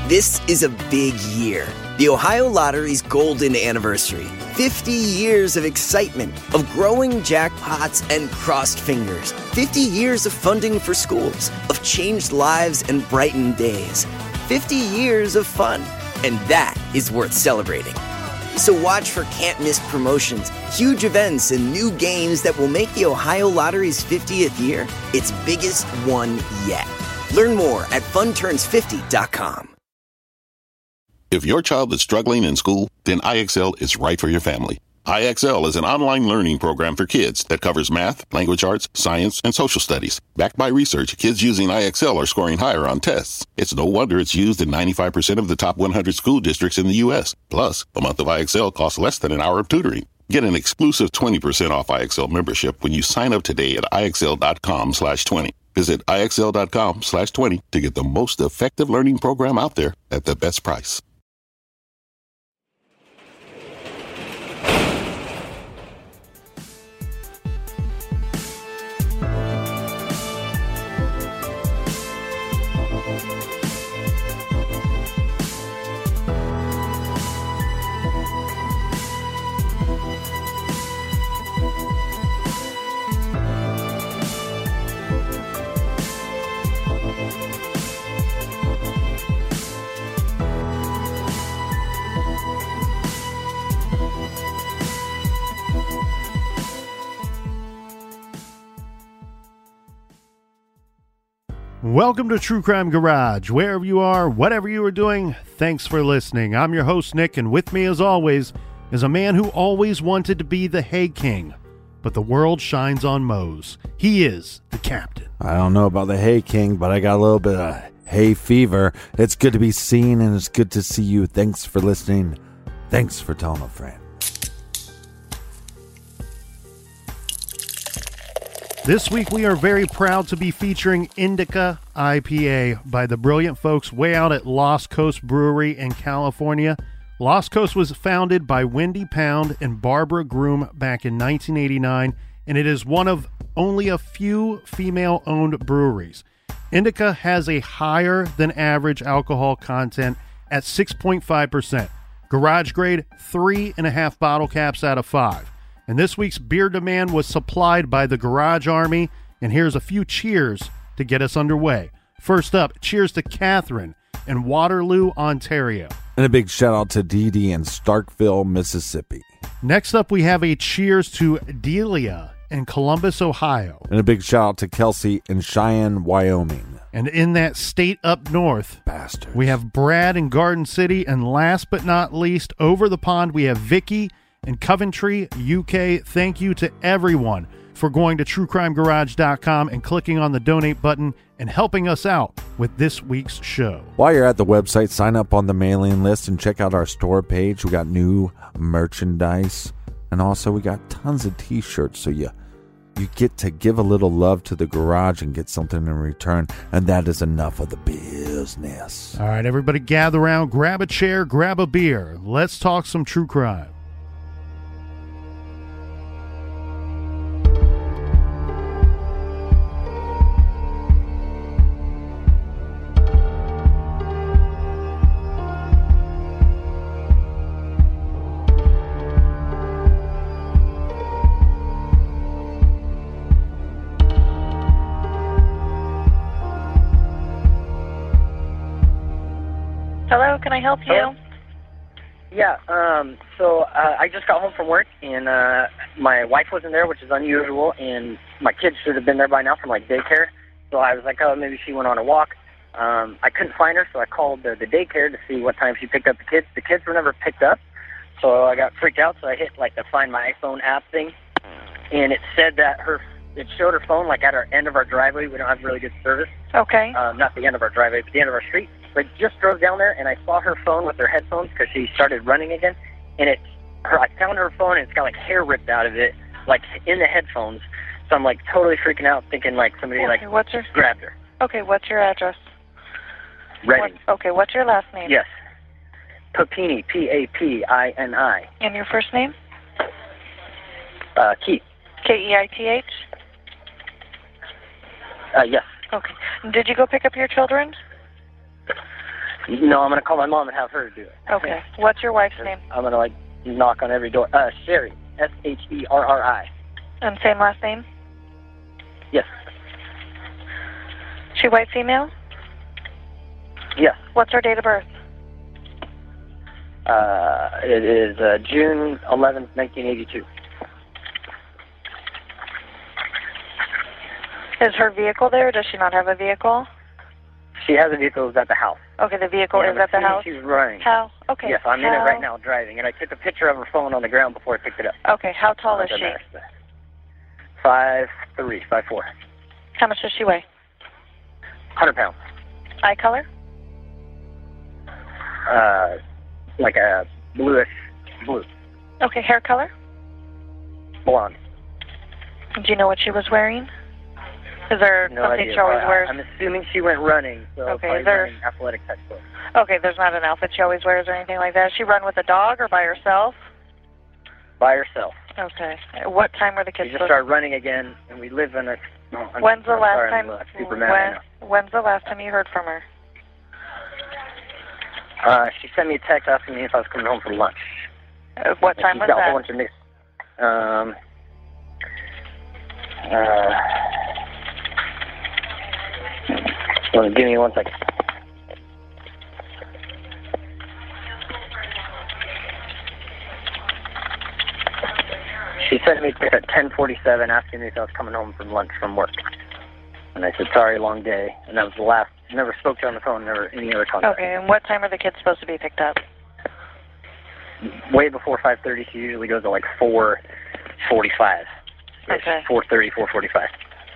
This is a big year. The Ohio Lottery's golden anniversary. 50 years of excitement, of growing jackpots and crossed fingers. 50 years of funding for schools, of changed lives and brightened days. 50 years of fun, and that is worth celebrating. So watch for can't-miss promotions, huge events, and new games that will make the Ohio Lottery's 50th year its biggest one yet. Learn more at funturns50.com. If your child is struggling in school, then IXL is right for your family. IXL is an online learning program for kids that covers math, language arts, science, and social studies. Backed by research, kids using IXL are scoring higher on tests. It's no wonder it's used in 95% of the top 100 school districts in the U.S. Plus, a month of IXL costs less than an hour of tutoring. Get an exclusive 20% off IXL membership when you sign up today at IXL.com/20. Visit IXL.com/20 to get the most effective learning program out there at the best price. Welcome to True Crime Garage. Wherever you are, whatever you are doing, thanks for listening. I'm your host, Nick, and with me, as always, is a man who always wanted to be the Hay King, but the world shines on Moe's. He is the Captain. I don't know about the Hay King, but I got a little bit of hay fever. It's good to be seen, and it's good to see you. Thanks for listening. Thanks for telling a friend. This week, we are very proud to be featuring Indica IPA by the brilliant folks way out at Lost Coast Brewery in California. Lost Coast was founded by Wendy Pound and Barbara Groom back in 1989, and it is one of only a few female-owned breweries. Indica has a higher than average alcohol content at 6.5%. Garage grade, 3.5 bottle caps out of 5. And this week's beer demand was supplied by the Garage Army, and here's a few cheers to get us underway. First up, cheers to Catherine in Waterloo, Ontario. And a big shout out to Dee Dee in Starkville, Mississippi. Next up, we have a cheers to Delia in Columbus, Ohio. And a big shout out to Kelsey in Cheyenne, Wyoming. And in that state up north, bastards, we have Brad in Garden City. And last but not least, over the pond, we have Vicky in Coventry, UK. Thank you to everyone for going to truecrimegarage.com and clicking on the donate button and helping us out with this week's show. While you're at the website, sign up on the mailing list and check out our store page. We got new merchandise, and also we got tons of t-shirts, so you get to give a little love to the garage and get something in return, and that is enough of the business. All right, everybody gather around, grab a chair, grab a beer. Let's talk some true crime. Hello, can I help you? Hello? Yeah, I just got home from work, and my wife wasn't there, which is unusual, and my kids should have been there by now from, daycare. So I was like, oh, maybe she went on a walk. I couldn't find her, so I called the daycare to see what time she picked up the kids. The kids were never picked up, so I got freaked out, so I hit, the Find My iPhone app thing, and it said that it showed her phone, at our end of our driveway. We don't have really good service. Okay. Not the end of our driveway, but the end of our street. But just drove down there, and I saw her phone with her headphones because she started running again. And I found her phone, and it's got, hair ripped out of it, in the headphones. So I'm, totally freaking out, thinking, somebody, grabbed her. Okay, what's your address? Redding. Okay, what's your last name? Yes. Papini, P-A-P-I-N-I. And your first name? Keith. K-E-I-T-H? Yes. Okay. Did you go pick up your children? No, I'm going to call my mom and have her do it. Okay. What's your wife's name? I'm going to, like, knock on every door. Sherry. Sherri. And same last name? Yes. She white, female? Yes. What's her date of birth? It is June 11th, 1982. Is her vehicle there, or does she not have a vehicle? She has a vehicle that's at the house. Okay, the vehicle And is I'm at the assuming house? She's running. How? Okay. Yes, I'm in it how- right now driving, and I took a picture of her phone on the ground before I picked it up. Okay, how tall is she? 5'3", 5'4". How much does she weigh? 100 pounds. Eye color? Like a bluish blue. Okay, hair color? Blonde. Do you know what she was wearing? Is there No something idea. she always wears? I'm assuming she went running, so Okay, probably is there- running athletic type clothes. Okay, there's not an outfit she always wears or anything like that. Does she run with a dog or by herself? By herself. Okay. What time were the She kids just supposed started running again, and we live in a... When's the last sorry, time? I'm super mad right now. When's the last time you heard from her? She sent me a text asking me if I was coming home for lunch. What time She's was got a that? whole bunch of mixed... Well, give me 1 second. She sent me a text at 10:47 asking me if I was coming home from lunch from work. And I said, sorry, long day. And that was the last. Never spoke to her on the phone, never any other contact. Okay, and what time are the kids supposed to be picked up? Way before 5:30, she usually goes to like 4:45. Okay. 4:30, 4:45.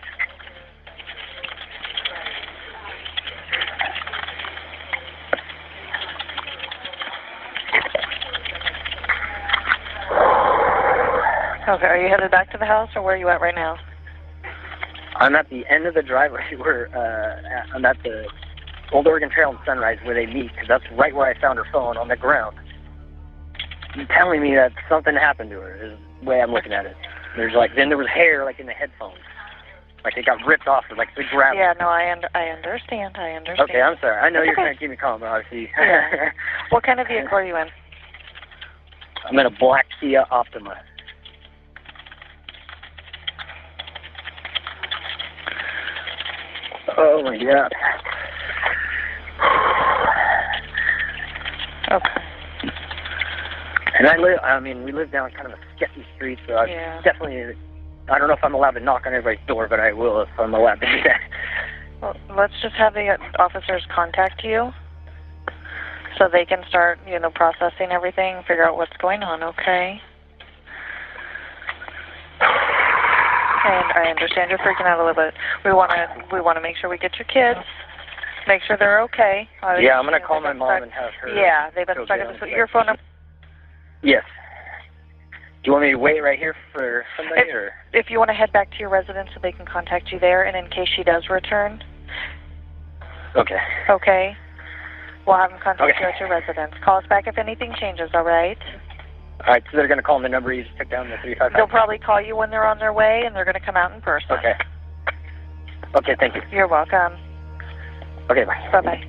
Okay, are you headed back to the house, or where are you at right now? I'm at the end of the driveway where I'm at the Old Oregon Trail and Sunrise where they meet, because that's right where I found her phone on the ground. You're telling me that something happened to her is the way I'm looking at it. There's like, then there was hair like in the headphones. Like it got ripped off, or like the grab. Yeah, no, I understand. Okay, I'm sorry. I know It's you're okay. trying to keep me calm, but obviously. Yeah. What kind of vehicle are you in? I'm in a black Kia Optima. Oh my God. Okay. And we live down kind of a sketchy street, so I definitely, I don't know if I'm allowed to knock on everybody's door, but I will if I'm allowed to do that. Well, let's just have the officers contact you so they can start, processing everything, figure out what's going on, okay? And I understand you're freaking out a little bit. We want to make sure we get your kids, make sure they're okay. Yeah, I'm going to call my mom and have her. Yeah, they've been stuck at your phone number. Yes. Do you want me to wait right here for somebody, or? If you want to head back to your residence so they can contact you there, and in case she does return. Okay. Okay. We'll have them contact Okay. you at your residence. Call us back if anything changes, all right? All right, so they're going to call the number you just took down, the 355? They'll probably call you when they're on their way, and they're going to come out in person. Okay. Okay, thank you. You're welcome. Okay, bye. Bye-bye.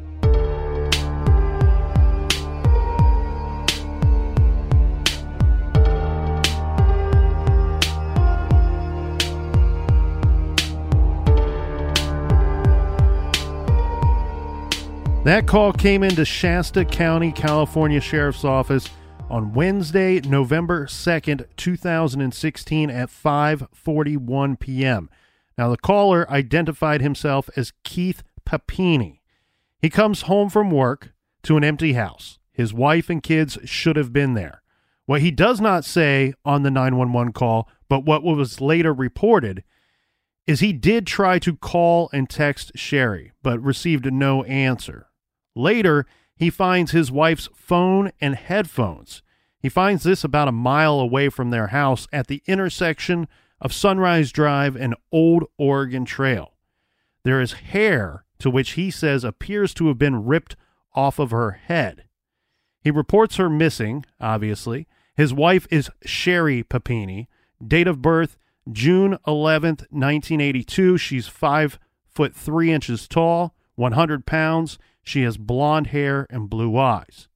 That call came into Shasta County, California Sheriff's Office on Wednesday, November 2nd, 2016 at 5:41 p.m. Now, the caller identified himself as Keith Papini. He comes home from work to an empty house. His wife and kids should have been there. What he does not say on the 911 call, but what was later reported, is he did try to call and text Sherry, but received no answer. Later, he finds his wife's phone and headphones. He finds this about a mile away from their house at the intersection of Sunrise Drive and Old Oregon Trail. There is hair to which he says appears to have been ripped off of her head. He reports her missing, obviously. His wife is Sherri Papini. Date of birth, June 11th, 1982. She's 5'3" tall, 100 pounds. She has blonde hair and blue eyes.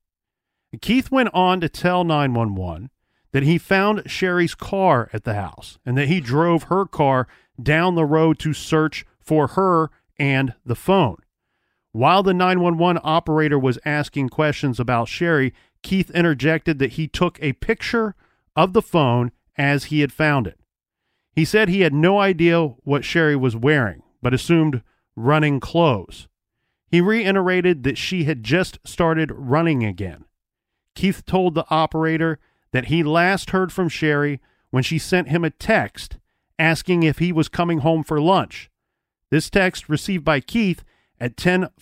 Keith went on to tell 911 that he found Sherry's car at the house and that he drove her car down the road to search for her and the phone. While the 911 operator was asking questions about Sherry, Keith interjected that he took a picture of the phone as he had found it. He said he had no idea what Sherry was wearing, but assumed running clothes. He reiterated that she had just started running again. Keith told the operator that he last heard from Sherry when she sent him a text asking if he was coming home for lunch. This text received by Keith at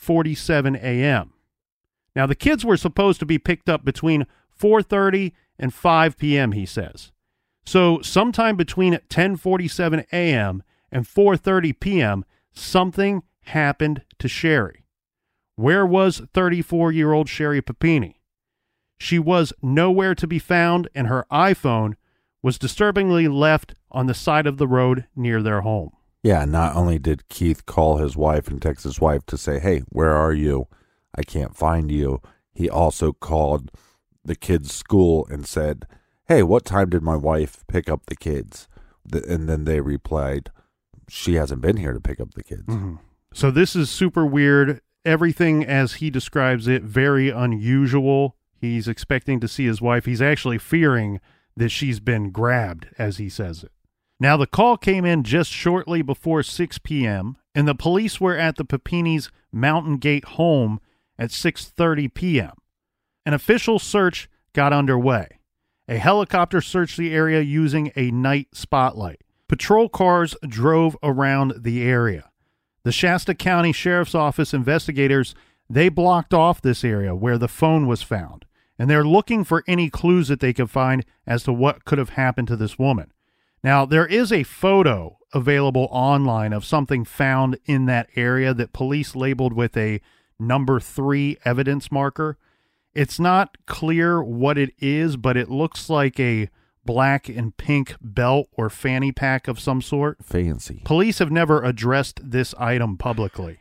10:47 a.m. Now, the kids were supposed to be picked up between 4:30 and 5 p.m., he says. So sometime between 10:47 a.m. and 4:30 p.m., something happened to Sherry. Where was 34-year-old Sherry Papini? She was nowhere to be found, and her iPhone was disturbingly left on the side of the road near their home. Yeah, not only did Keith call his wife and text his wife to say, hey, where are you? I can't find you. He also called the kids' school and said, hey, what time did my wife pick up the kids? And then they replied, she hasn't been here to pick up the kids. Mm-hmm. So this is super weird. Everything, as he describes it, very unusual. He's expecting to see his wife. He's actually fearing that she's been grabbed, as he says it. Now, the call came in just shortly before 6 p.m., and the police were at the Papini's Mountain Gate home at 6:30 p.m. An official search got underway. A helicopter searched the area using a night spotlight. Patrol cars drove around the area. The Shasta County Sheriff's Office investigators, they blocked off this area where the phone was found, and they're looking for any clues that they could find as to what could have happened to this woman. Now, there is a photo available online of something found in that area that police labeled with a number 3 evidence marker. It's not clear what it is, but it looks like a black and pink belt or fanny pack of some sort. Fancy. Police have never addressed this item publicly.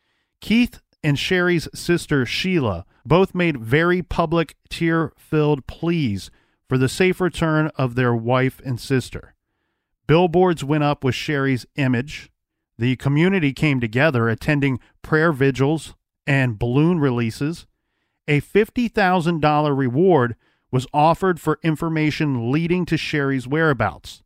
Keith and Sherry's sister, Sheila, both made very public, tear-filled pleas for the safe return of their wife and sister. Billboards went up with Sherry's image. The community came together, attending prayer vigils and balloon releases. A $50,000 reward was offered for information leading to Sherry's whereabouts.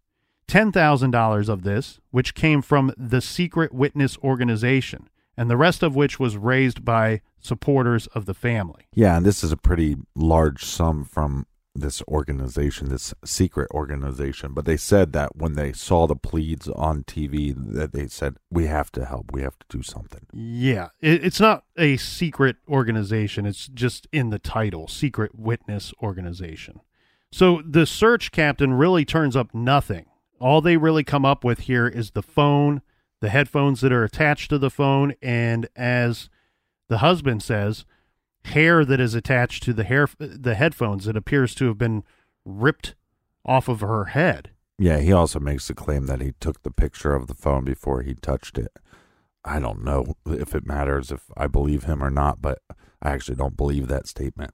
$10,000 of this, which came from the Secret Witness Organization, and the rest of which was raised by supporters of the family. Yeah, and this is a pretty large sum from this organization, this secret organization. But they said that when they saw the pleads on TV, that they said, we have to help. We have to do something. Yeah, it's not a secret organization. It's just in the title, Secret Witness Organization. So the search, Captain, really turns up nothing. All they really come up with here is the phone, the headphones that are attached to the phone, and as the husband says, hair that is attached to the headphones that appears to have been ripped off of her head. Yeah, he also makes the claim that he took the picture of the phone before he touched it. I don't know if it matters if I believe him or not, but I actually don't believe that statement.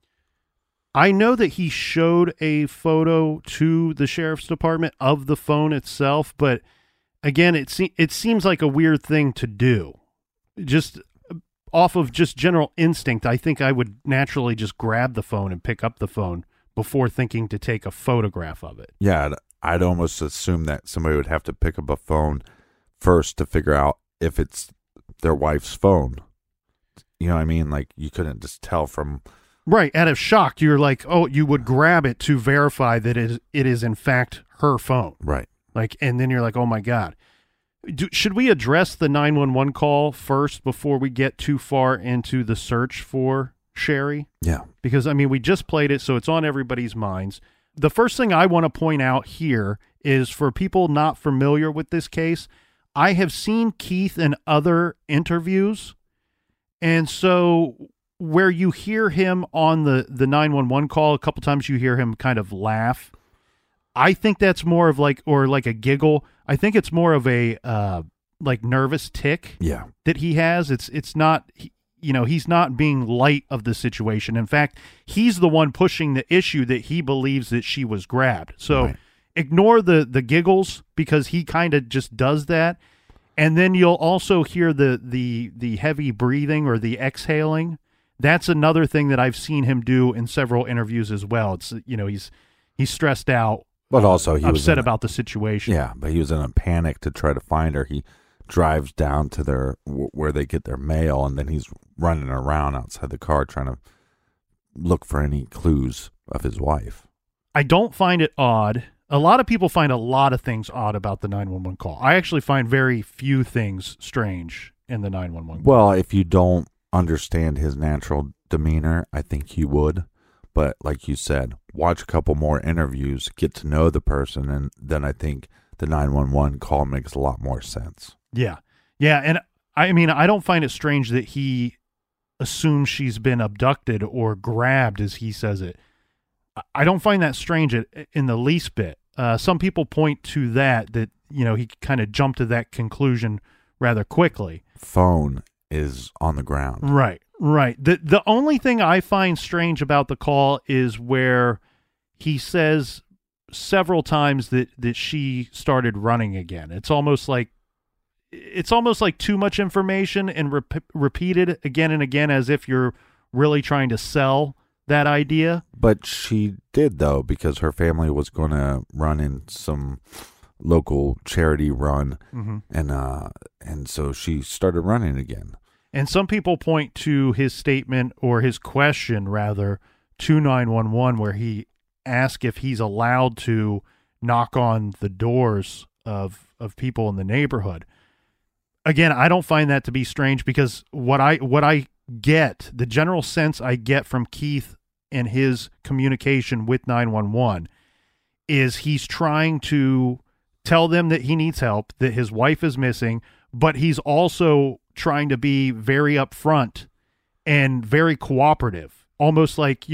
I know that he showed a photo to the sheriff's department of the phone itself, but again, it seems like a weird thing to do. Just off of just general instinct, I think I would naturally just grab the phone and pick up the phone before thinking to take a photograph of it. Yeah, I'd almost assume that somebody would have to pick up a phone first to figure out if it's their wife's phone. You know what I mean? Like, you couldn't just tell from... Right, out of shock, you're like, oh, you would grab it to verify that it is in fact her phone. Right. Like, and then you're like, oh my God. Should we address the 911 call first before we get too far into the search for Sherry? Yeah. Because, I mean, we just played it, so it's on everybody's minds. The first thing I want to point out here is for people not familiar with this case, I have seen Keith in other interviews, and so where you hear him on the 911 call, a couple times you hear him kind of laugh. I think that's more of like a giggle. I think it's more of a like nervous tick that he has. It's not, he's not being light of the situation. In fact, he's the one pushing the issue that he believes that she was grabbed. So Right. ignore the giggles, because he kind of just does that. And then you'll also hear the heavy breathing or the exhaling. That's another thing that I've seen him do in several interviews as well. It's, he's stressed out, But also he was upset about the situation. Yeah, but he was in a panic to try to find her. He drives down to where they get their mail, and then he's running around outside the car trying to look for any clues of his wife. I don't find it odd. A lot of people find a lot of things odd about the 911 call. I actually find very few things strange in the 911 call. Well, if you don't understand his natural demeanor, I think you would. But like you said, watch a couple more interviews, get to know the person, and then I think the 911 call makes a lot more sense. Yeah. Yeah, and I mean, I don't find it strange that he assumes she's been abducted or grabbed, as he says it. I don't find that strange in the least bit. Some people point to that he kind of jumped to that conclusion rather quickly. Phone is on the ground. Right. The only thing I find strange about the call is where he says several times that she started running again. It's almost like too much information and repeated again and again, as if you're really trying to sell that idea. But she did, though, because her family was going to run in some local charity run, and so she started running again. And some people point to his statement, or his question rather, to 911, where he asked if he's allowed to knock on the doors of people in the neighborhood. Again, I don't find that to be strange, because what I get, the general sense I get from Keith and his communication with 911 is he's trying to tell them that he needs help, that his wife is missing, but he's also trying to be very upfront and very cooperative, almost like,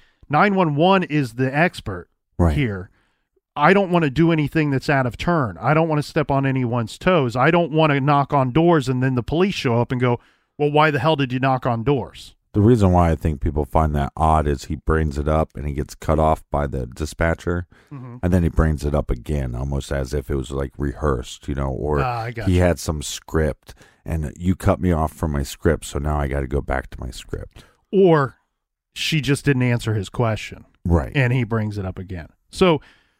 911 is the expert here. I don't want to do anything that's out of turn. I don't want to step on anyone's toes. I don't want to knock on doors and then the police show up and go, well, why the hell did you knock on doors? The reason why I think people find that odd is he brings it up and he gets cut off by the dispatcher, and then he brings it up again, almost as if it was like rehearsed, or he had some script and you cut me off from my script, so now I got to go back to my script. Or she just didn't answer his question. Right. And he brings it up again. So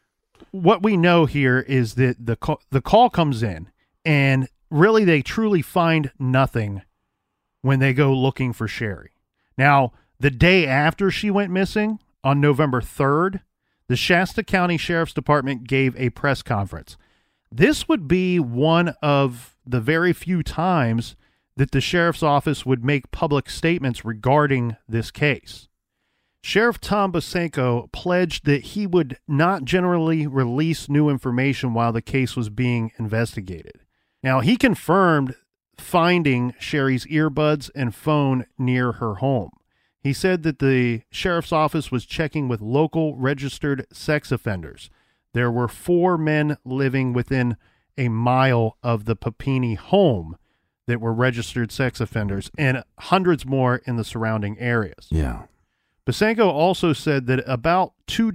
what we know here is that the call comes in, and really they truly find nothing when they go looking for Sherry. Now, the day after she went missing, on November 3rd, the Shasta County Sheriff's Department gave a press conference. This would be one of the very few times that the sheriff's office would make public statements regarding this case. Sheriff Tom Bosanko pledged that he would not generally release new information while the case was being investigated. Now, he confirmed finding Sherry's earbuds and phone near her home. He said that the sheriff's office was checking with local registered sex offenders. There were 4 men living within a mile of the Papini home that were registered sex offenders, and hundreds more in the surrounding areas. Yeah. Bosanko also said that about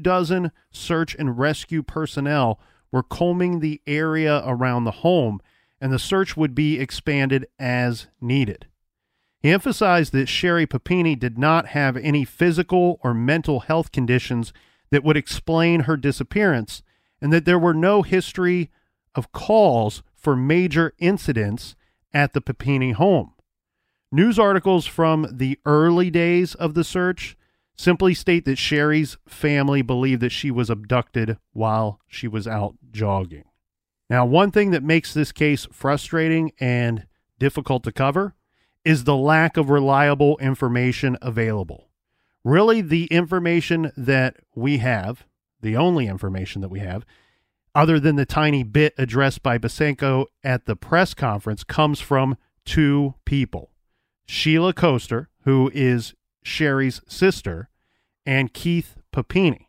24 search and rescue personnel were combing the area around the home, and the search would be expanded as needed. He emphasized that Sherry Papini did not have any physical or mental health conditions that would explain her disappearance, and that there were no history of calls for major incidents at the Papini home. News articles from the early days of the search simply state that Sherry's family believed that she was abducted while she was out jogging. Now, one thing that makes this case frustrating and difficult to cover is the lack of reliable information available. Really, the information that we have, the only information that we have, other than the tiny bit addressed by Bosanko at the press conference, comes from 2 people. Sheila Koster, who is Sherry's sister, and Keith Papini.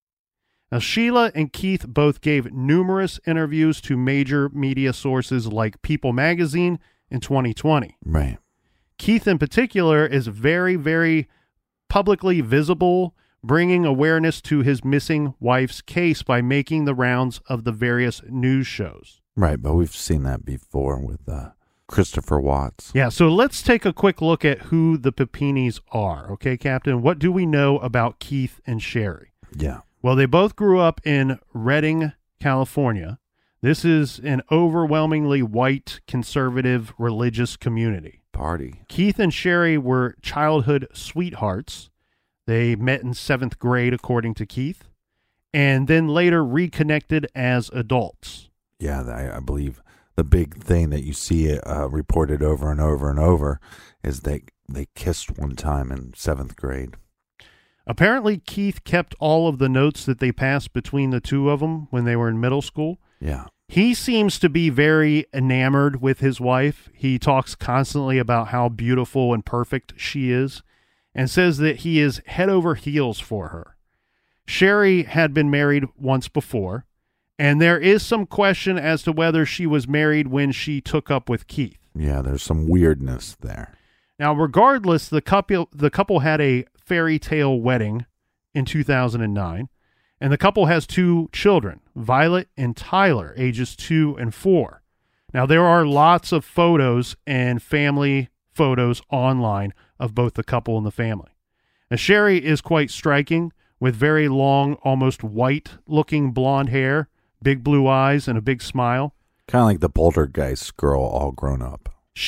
Now, Sheila and Keith both gave numerous interviews to major media sources like People magazine in 2020. Right. Keith in particular is very, very publicly visible, bringing awareness to his missing wife's case by making the rounds of the various news shows. Right, but we've seen that before with Christopher Watts. Yeah, so let's take a quick look at who the Pepinis are. Okay, Captain, what do we know about Keith and Sherry? Yeah. Well, they both grew up in Redding, California. This is an overwhelmingly white, conservative, religious community. Party. Keith and Sherry were childhood sweethearts. They met in 7th grade, according to Keith, and then later reconnected as adults. Yeah, I believe the big thing that you see reported over and over and over is they kissed one time in 7th grade. Apparently, Keith kept all of the notes that they passed between the two of them when they were in middle school. Yeah. He seems to be very enamored with his wife. He talks constantly about how beautiful and perfect she is and says that he is head over heels for her. Sherry had been married once before, and there is some question as to whether she was married when she took up with Keith. Yeah, there's some weirdness there. Now, regardless, the couple had a fairy tale wedding in 2009, and the couple has 2 children, Violet and Tyler, ages 2 and 4. Now, there are lots of photos and family photos online of both the couple and the family. Now, Sherry is quite striking, with very long, almost white-looking blonde hair, big blue eyes, and a big smile. Kind of like the Poltergeist girl all grown up.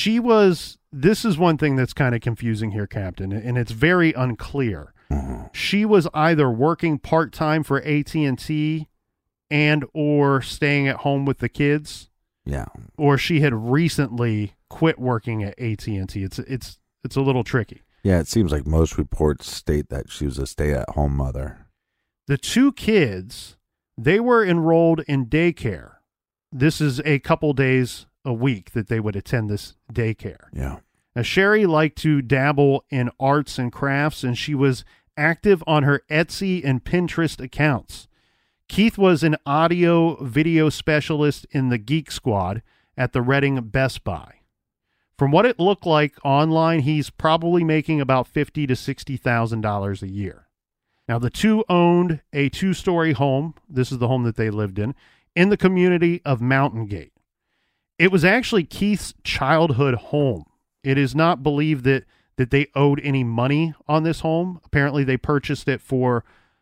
This is one thing that's kind of confusing here, Captain, and it's very unclear. Mm-hmm. She was either working part-time for AT&T and or staying at home with the kids. Yeah. Or she had recently quit working at AT&T. It's a little tricky. Yeah, it seems like most reports state that she was a stay-at-home mother. The 2 kids, they were enrolled in daycare. This is a couple days a week that they would attend this daycare. Yeah. Now, Sherry liked to dabble in arts and crafts, and she was active on her Etsy and Pinterest accounts. Keith was an audio-video specialist in the Geek Squad at the Reading Best Buy. From what it looked like online, he's probably making about $50,000 to $60,000 a year. Now, the 2 owned a 2-story home. This is the home that they lived in the community of Mountain Gate. It was actually Keith's childhood home. It is not believed that they owed any money on this home. Apparently, they purchased it for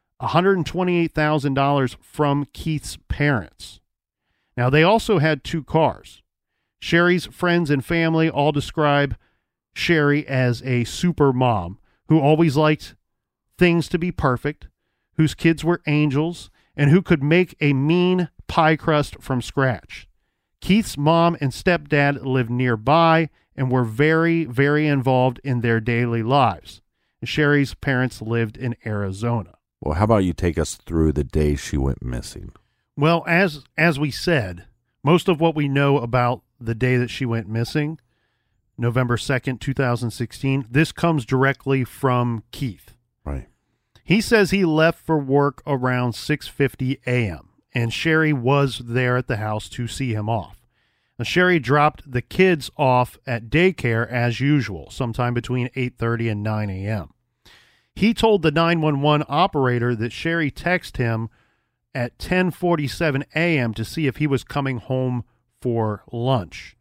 $128,000 from Keith's parents. Now, they also had 2 cars. Sherry's friends and family all describe Sherry as a super mom who always liked things to be perfect, whose kids were angels, and who could make a mean pie crust from scratch. Keith's mom and stepdad lived nearby and were very, very involved in their daily lives. And Sherry's parents lived in Arizona. Well, how about you take us through the day she went missing? Well, as we said, most of what we know about the day that she went missing, November 2nd, 2016, this comes directly from Keith. Right. He says he left for work around 6:50 a.m., and Sherry was there at the house to see him off. Now, Sherry dropped the kids off at daycare as usual, sometime between 8:30 and 9 a.m. He told the 911 operator that Sherry texted him at 10:47 a.m. to see if he was coming home for lunch.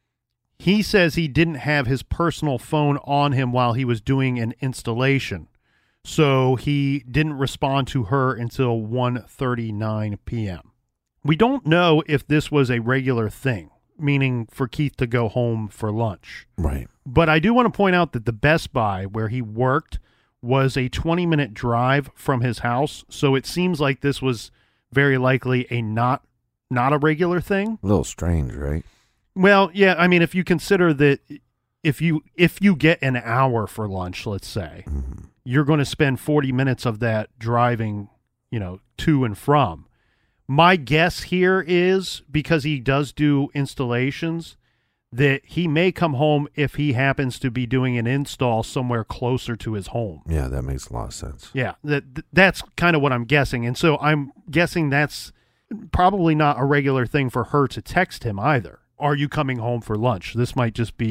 He says he didn't have his personal phone on him while he was doing an installation, so he didn't respond to her until 1:39 p.m. We don't know if this was a regular thing, meaning for Keith to go home for lunch. Right. But I do want to point out that the Best Buy where he worked was a 20-minute drive from his house, so it seems like this was very likely a not a regular thing. A little strange, right? Well, yeah, I mean, if you consider that if you get an hour for lunch, let's say, Mm-hmm. you're going to spend 40 minutes of that driving, to and from. My guess here is, because he does do installations, that he may come home if he happens to be doing an install somewhere closer to his home. Yeah, that makes a lot of sense. Yeah, that's kind of what I'm guessing. And so I'm guessing that's probably not a regular thing for her to text him either. Are you coming home for lunch? This might just be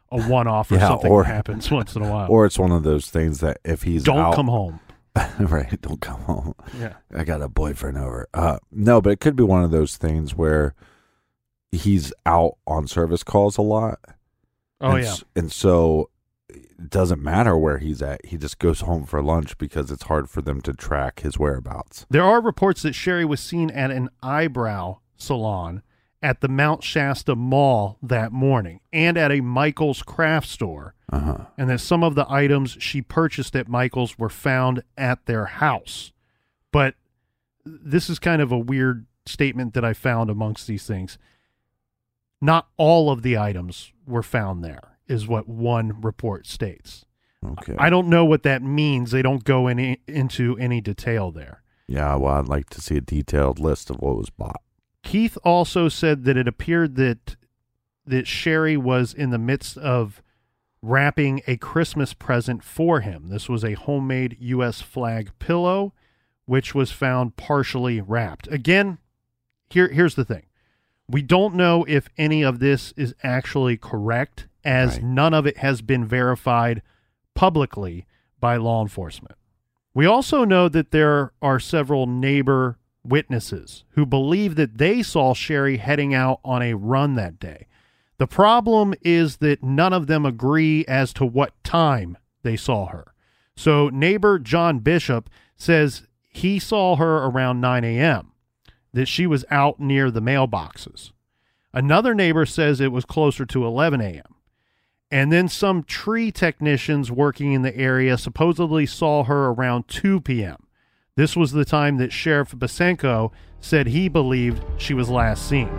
a one-off or something that happens once in a while. Or it's one of those things that if he's Don't come home. Right, don't come home. Yeah. I got a boyfriend over. No, but it could be one of those things where he's out on service calls a lot. Oh, and yeah. And so it doesn't matter where he's at. He just goes home for lunch because it's hard for them to track his whereabouts. There are reports that Sherry was seen at an eyebrow salon at the Mount Shasta Mall that morning and at a Michael's craft store. And that some of the items she purchased at Michael's were found at their house. But this is kind of a weird statement that I found amongst these things. Not all of the items were found there, is what one report states. Okay. I don't know what that means. They don't go into any detail there. Yeah, well, I'd like to see a detailed list of what was bought. Keith also said that it appeared that Sherry was in the midst of wrapping a Christmas present for him. This was a homemade U.S. flag pillow, which was found partially wrapped. Again, here's the thing. We don't know if any of this is actually correct, as none of it has been verified publicly by law enforcement. We also know that there are several neighbor witnesses who believe that they saw Sherry heading out on a run that day. The problem is that none of them agree as to what time they saw her. So neighbor John Bishop says he saw her around 9 a.m., that she was out near the mailboxes. Another neighbor says it was closer to 11 a.m. And then some tree technicians working in the area supposedly saw her around 2 p.m. This was the time that Sheriff Basenko said he believed she was last seen.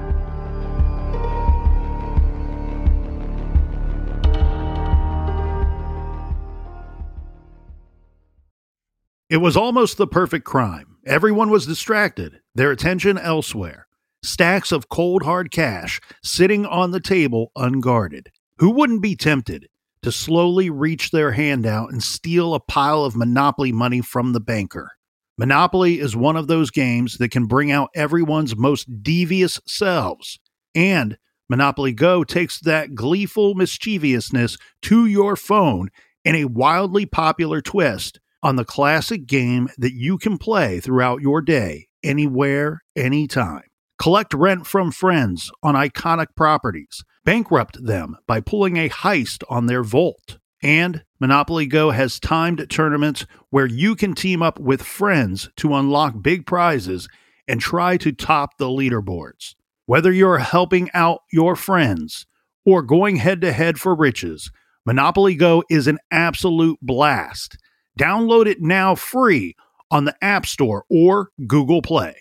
It was almost the perfect crime. Everyone was distracted, their attention elsewhere. Stacks of cold hard cash sitting on the table unguarded. Who wouldn't be tempted to slowly reach their hand out and steal a pile of Monopoly money from the banker? Monopoly is one of those games that can bring out everyone's most devious selves. And Monopoly Go takes that gleeful mischievousness to your phone in a wildly popular twist on the classic game that you can play throughout your day, anywhere, anytime. Collect rent from friends on iconic properties. Bankrupt them by pulling a heist on their vault. And Monopoly Go has timed tournaments where you can team up with friends to unlock big prizes and try to top the leaderboards. Whether you're helping out your friends or going head-to-head for riches, Monopoly Go is an absolute blast. Download it now free on the App Store or Google Play.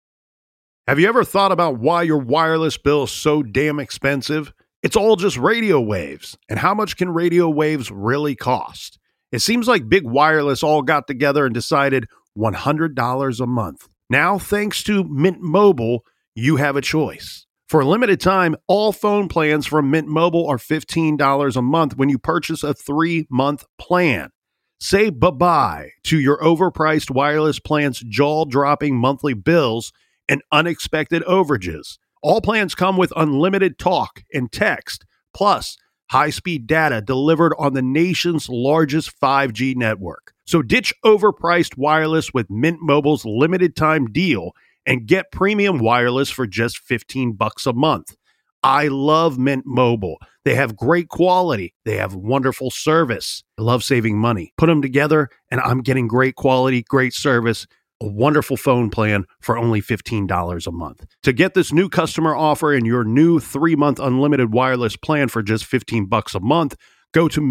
Have you ever thought about why your wireless bill is so damn expensive? It's all just radio waves. And how much can radio waves really cost? It seems like Big Wireless all got together and decided $100 a month. Now, thanks to Mint Mobile, you have a choice. For a limited time, all phone plans from Mint Mobile are $15 a month when you purchase a 3-month plan. Say bye-bye to your overpriced wireless plan's jaw-dropping monthly bills and unexpected overages. All plans come with unlimited talk and text, plus high-speed data delivered on the nation's largest 5G network. So ditch overpriced wireless with Mint Mobile's limited-time deal and get premium wireless for just $15 a month. I love Mint Mobile. They have great quality. They have wonderful service. I love saving money. Put them together, and I'm getting great quality, great service, a wonderful phone plan for only $15 a month. To get this new customer offer and your new 3-month unlimited wireless plan for just $15 a month, go to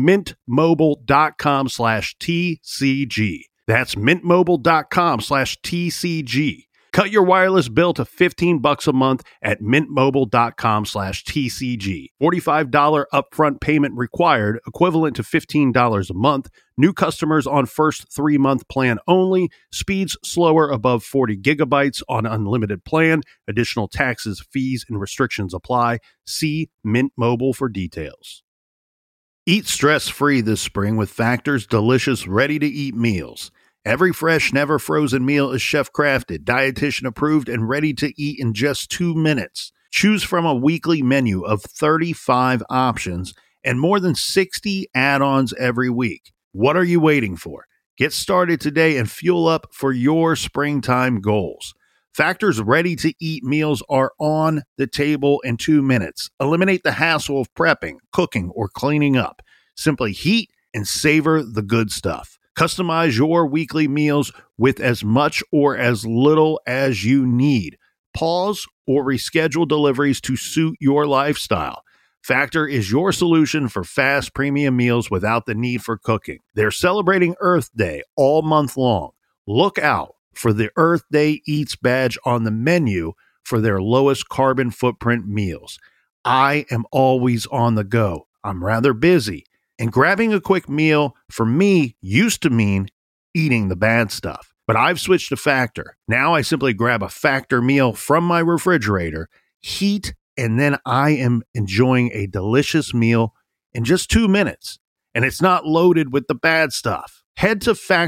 mintmobile.com/TCG. That's mintmobile.com/TCG. Cut your wireless bill to $15 a month at mintmobile.com/TCG. $45 upfront payment required, equivalent to $15 a month. New customers on first 3-month plan only. Speeds slower above 40 gigabytes on unlimited plan. Additional taxes, fees, and restrictions apply. See Mint Mobile for details. Eat stress-free this spring with Factor's delicious, ready-to-eat meals. Every fresh, never frozen meal is chef-crafted, dietitian approved, and ready to eat in just 2 minutes. Choose from a weekly menu of 35 options and more than 60 add-ons every week. What are you waiting for? Get started today and fuel up for your springtime goals. Factor's ready-to-eat meals are on the table in 2 minutes. Eliminate the hassle of prepping, cooking, or cleaning up. Simply heat and savor the good stuff. Customize your weekly meals with as much or as little as you need. Pause or reschedule deliveries to suit your lifestyle. Factor is your solution for fast premium meals without the need for cooking. They're celebrating Earth Day all month long. Look out for the Earth Day Eats badge on the menu for their lowest carbon footprint meals. I am always on the go. I'm rather busy, and grabbing a quick meal for me used to mean eating the bad stuff. But I've switched to Factor. Now I simply grab a Factor meal from my refrigerator, heat, and then I am enjoying a delicious meal in just 2 minutes. And it's not loaded with the bad stuff. Head to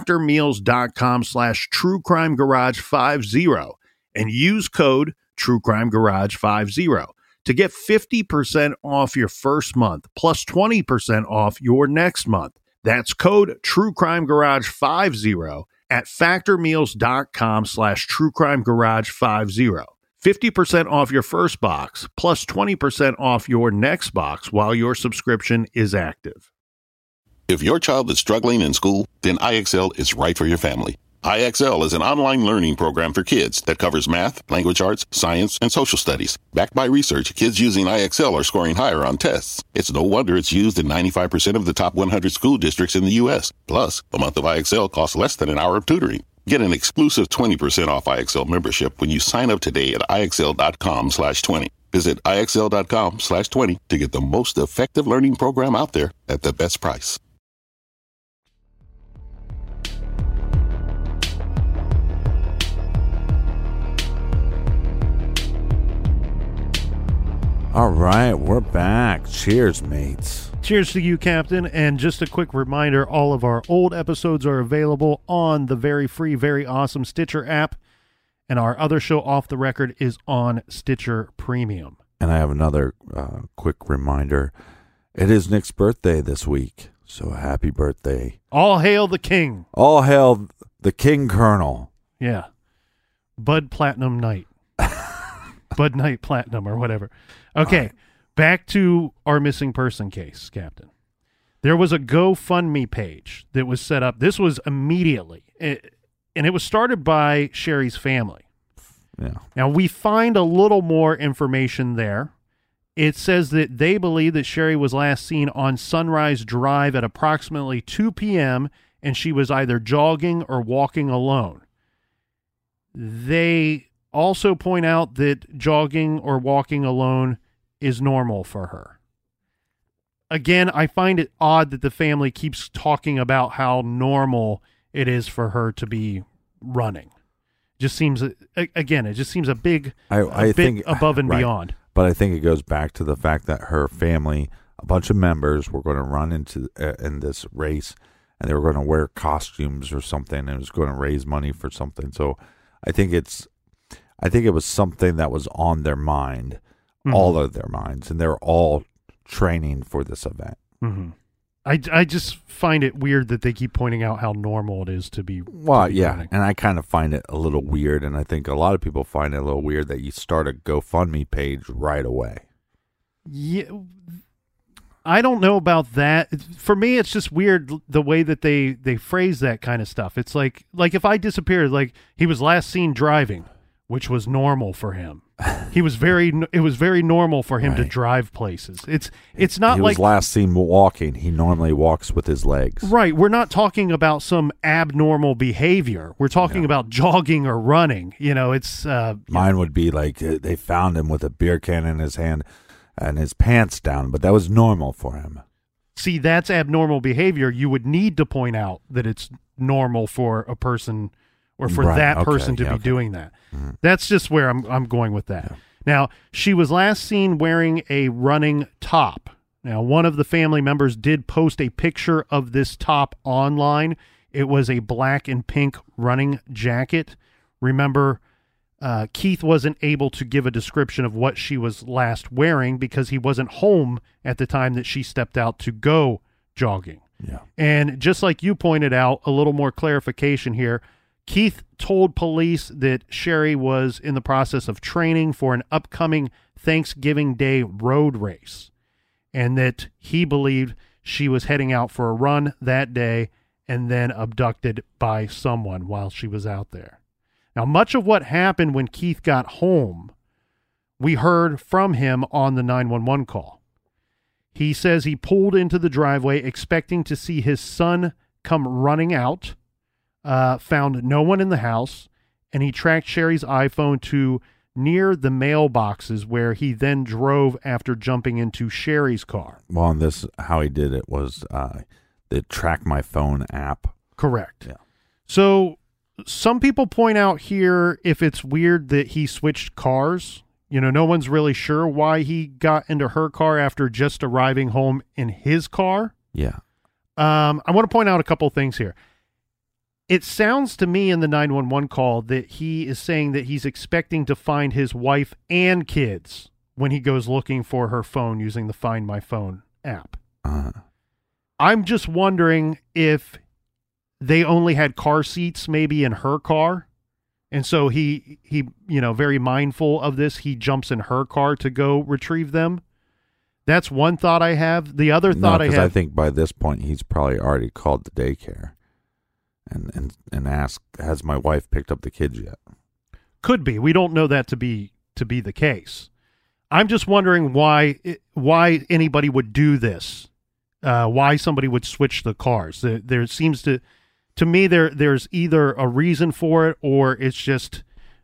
factormeals.com/truecrimegarage50 and use code truecrimegarage50 to get 50% off your first month plus 20% off your next month. That's code truecrimegarage50 at factormeals.com/truecrimegarage50. 50% off your first box plus 20% off your next box while your subscription is active. If your child is struggling in school, then IXL is right for your family. IXL is an online learning program for kids that covers math, language arts, science, and social studies. Backed by research, kids using IXL are scoring higher on tests. It's no wonder it's used in 95% of the top 100 school districts in the U.S. Plus, a month of IXL costs less than an hour of tutoring. Get an exclusive 20% off IXL membership when you sign up today at IXL.com/20. Visit IXL.com/20 to get the most effective learning program out there at the best price. All right, we're back. Cheers, mates. Cheers to you, Captain. And just a quick reminder, all of our old episodes are available on the very free, very awesome Stitcher app. And our other show, Off the Record, is on Stitcher Premium. And I have another quick reminder. It is Nick's birthday this week, so happy birthday. All hail the king. All hail the King Colonel. Yeah. Bud Platinum Knight. Bud Knight Platinum or whatever. Okay, back to our missing person case, Captain. There was a GoFundMe page that was set up. This was immediately, and it was started by Sherry's family. Yeah. Now, we find a little more information there. It says that they believe that Sherry was last seen on Sunrise Drive at approximately 2 p.m., and she was either jogging or walking alone. They also point out that jogging or walking alone is normal for her. Again, I find it odd that the family keeps talking about how normal it is for her to be running. Just seems, again, it just seems a bit above and beyond. But I think it goes back to the fact that her family, a bunch of members, were going to run into in this race, and they were going to wear costumes or something, and it was going to raise money for something. So I think it was something that was on their mind, all of their minds, and they're all training for this event. Mm-hmm. I just find it weird that they keep pointing out how normal it is to be. Well, to be yeah, running. and I kind of find it a little weird, and I think a lot of people find it a little weird that you start a GoFundMe page right away. Yeah, I don't know about that. For me, it's just weird the way that they phrase that kind of stuff. It's like if I disappeared, like he was last seen driving, which was normal for him. It was very normal for him to drive places. It's not like he was last seen walking. He normally walks with his legs. Right. We're not talking about some abnormal behavior. We're talking about jogging or running. It's mine would be like they found him with a beer can in his hand and his pants down, but that was normal for him. See, that's abnormal behavior. You would need to point out that it's normal for a person or for that person to be doing that. Mm-hmm. That's just where I'm going with that. Yeah. Now, she was last seen wearing a running top. Now, one of the family members did post a picture of this top online. It was a black and pink running jacket. Remember, Keith wasn't able to give a description of what she was last wearing because he wasn't home at the time that she stepped out to go jogging. Yeah. And just like you pointed out, a little more clarification here. Keith told police that Sherry was in the process of training for an upcoming Thanksgiving Day road race, and that he believed she was heading out for a run that day and then abducted by someone while she was out there. Now, much of what happened when Keith got home, we heard from him on the 911 call. He says he pulled into the driveway expecting to see his son come running out, found no one in the house, and he tracked Sherry's iPhone to near the mailboxes, where he then drove after jumping into Sherry's car. Well, and this, how he did it was the Track My Phone app. Correct. Yeah. So some people point out here if it's weird that he switched cars. You know, no one's really sure why he got into her car after just arriving home in his car. Yeah. I want to point out a couple things here. It sounds to me in the 911 call that he is saying that he's expecting to find his wife and kids when he goes looking for her phone using the Find My Phone app. I'm just wondering if they only had car seats maybe in her car. And so he, very mindful of this, he jumps in her car to go retrieve them. That's one thought I have. The other thought I have, I think by this point he's probably already called the daycare and asked, has my wife picked up the kids yet? Could be. We don't know that to be the case. I'm just wondering why anybody would do this. Why somebody would switch the cars. There seems to me there's either a reason for it or it's just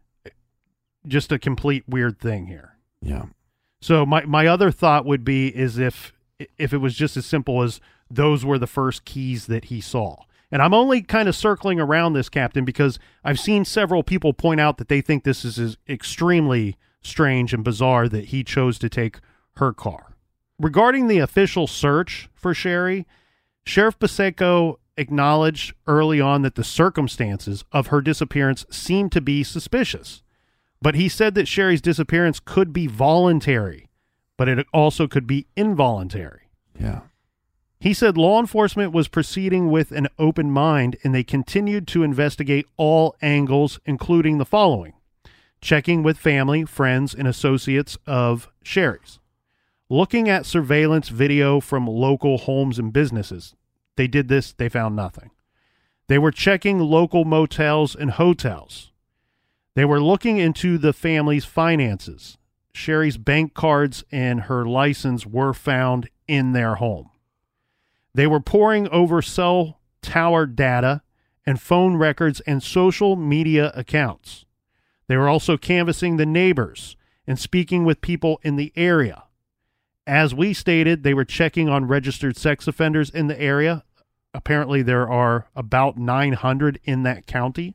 a complete weird thing here. Yeah. So my other thought would be is if it was just as simple as those were the first keys that he saw. And I'm only kind of circling around this, Captain, because I've seen several people point out that they think this is extremely strange and bizarre that he chose to take her car. Regarding the official search for Sherry, Sheriff Paseco acknowledged early on that the circumstances of her disappearance seemed to be suspicious. But he said that Sherry's disappearance could be voluntary, but it also could be involuntary. Yeah. He said law enforcement was proceeding with an open mind, and they continued to investigate all angles, including the following: checking with family, friends, and associates of Sherry's, looking at surveillance video from local homes and businesses. They did this, they found nothing. They were checking local motels and hotels. They were looking into the family's finances. Sherry's bank cards and her license were found in their home. They were poring over cell tower data and phone records and social media accounts. They were also canvassing the neighbors and speaking with people in the area. As we stated, they were checking on registered sex offenders in the area. Apparently, there are about 900 in that county.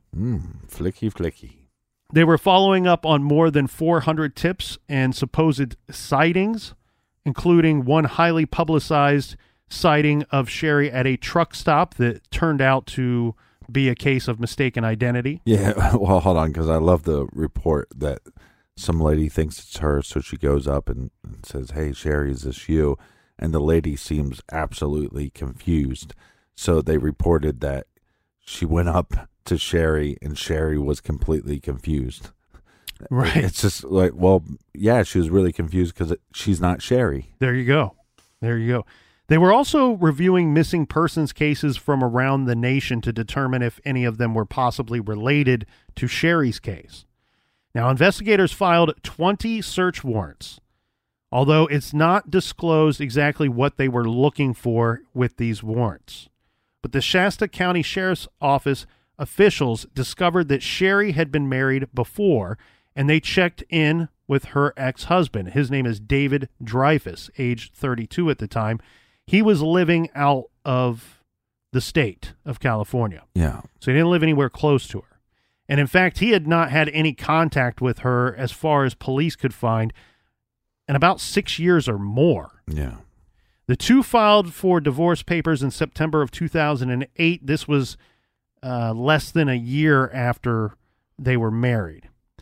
Flicky. They were following up on more than 400 tips and supposed sightings, including one highly publicized sighting of Sherry at a truck stop that turned out to be a case of mistaken identity. Yeah, well, hold on, because I love the report that some lady thinks it's her, so she goes up and says, "Hey, Sherry, is this you?" And the lady seems absolutely confused. So they reported that she went up to Sherry, and Sherry was completely confused. Right. It's just like, well, yeah, she was really confused because she's not Sherry. There you go. They were also reviewing missing persons cases from around the nation to determine if any of them were possibly related to Sherry's case. Now, investigators filed 20 search warrants, although it's not disclosed exactly what they were looking for with these warrants. But the Shasta County Sheriff's Office officials discovered that Sherry had been married before, and they checked in with her ex-husband. His name is David Dreyfus, age 32 at the time. He was living out of the state of California. Yeah. So he didn't live anywhere close to her. And in fact, he had not had any contact with her as far as police could find in about 6 years or more. Yeah. The two filed for divorce papers in September of 2008. This was less than a year after they were married.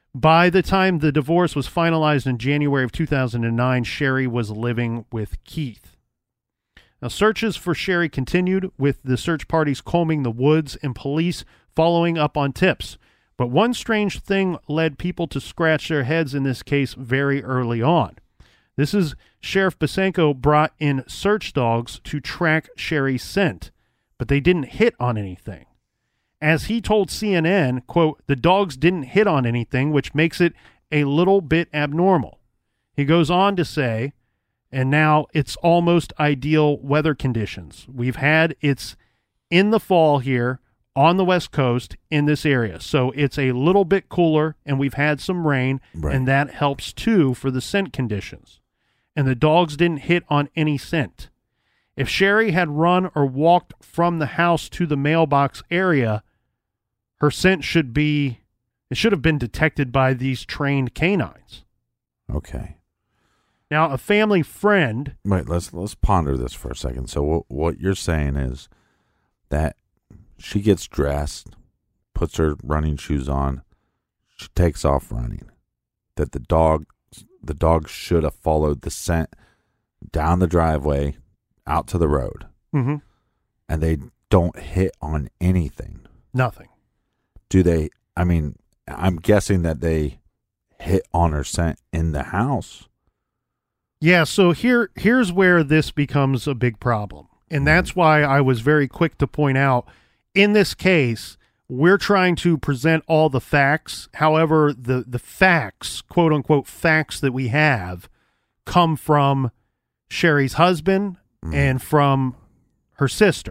By the time the divorce was finalized in January of 2009, Sherry was living with Keith. Now, searches for Sherry continued, with the search parties combing the woods and police following up on tips. But one strange thing led people to scratch their heads in this case very early on. This is Sheriff Bosanko brought in search dogs to track Sherry's scent, but they didn't hit on anything. As he told CNN, quote, "The dogs didn't hit on anything, which makes it a little bit abnormal." He goes on to say, and now it's almost ideal weather conditions. It's in the fall here on the West Coast in this area. So it's a little bit cooler, and we've had some rain, and that helps too for the scent conditions. And the dogs didn't hit on any scent. If Sherry had run or walked from the house to the mailbox area, her scent should have been detected by these trained canines. Okay. Now, a family friend... Wait, let's ponder this for a second. So what you're saying is that she gets dressed, puts her running shoes on, she takes off running, that the dog should have followed the scent down the driveway out to the road. Mm-hmm. And they don't hit on anything. Nothing. Do they? I mean, I'm guessing that they hit on her scent in the house. Yeah, so here's where this becomes a big problem. And that's why I was very quick to point out, in this case, we're trying to present all the facts. However, the facts, quote unquote facts that we have, come from Sherry's husband and from her sister.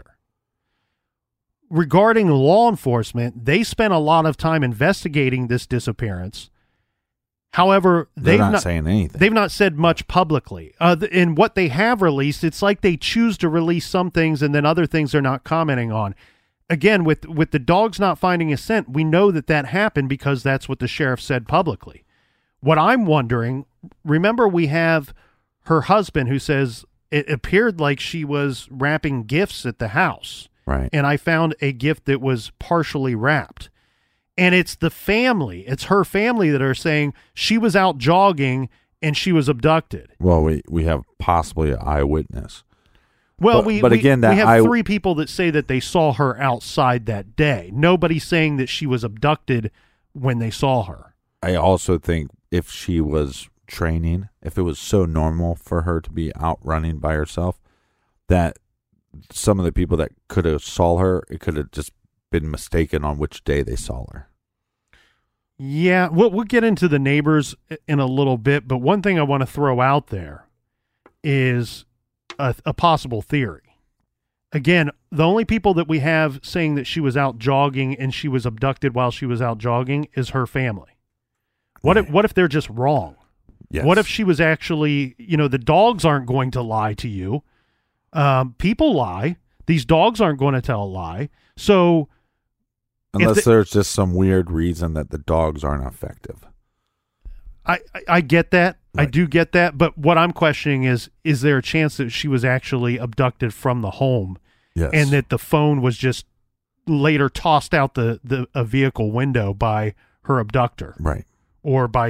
Regarding law enforcement, they spent a lot of time investigating this disappearance. However, they're not saying anything. They've not said much publicly. In what they have released, it's like they choose to release some things and then other things they're not commenting on. Again, with the dogs not finding a scent, we know that happened because that's what the sheriff said publicly. What I'm wondering, remember we have her husband who says it appeared like she was wrapping gifts at the house. Right. And I found a gift that was partially wrapped. And it's the family, it's her family that are saying she was out jogging and she was abducted. Well, we have possibly an eyewitness. Well, we have 3 people that say that they saw her outside that day. Nobody's saying that she was abducted when they saw her. I also think if she was training, if it was so normal for her to be out running by herself, that some of the people that could have saw her, it could have just been mistaken on which day they saw her. Yeah, we'll get into the neighbors in a little bit, but one thing I want to throw out there is a possible theory. Again, the only people that we have saying that she was out jogging and she was abducted while she was out jogging is her family. What if they're just wrong? Yes. What if she was actually, the dogs aren't going to lie to you. People lie. These dogs aren't going to tell a lie. So unless there's just some weird reason that the dogs aren't effective. I get that. Right. I do get that. But what I'm questioning is there a chance that she was actually abducted from the home? Yes. And that the phone was just later tossed out a vehicle window by her abductor. Right. Or by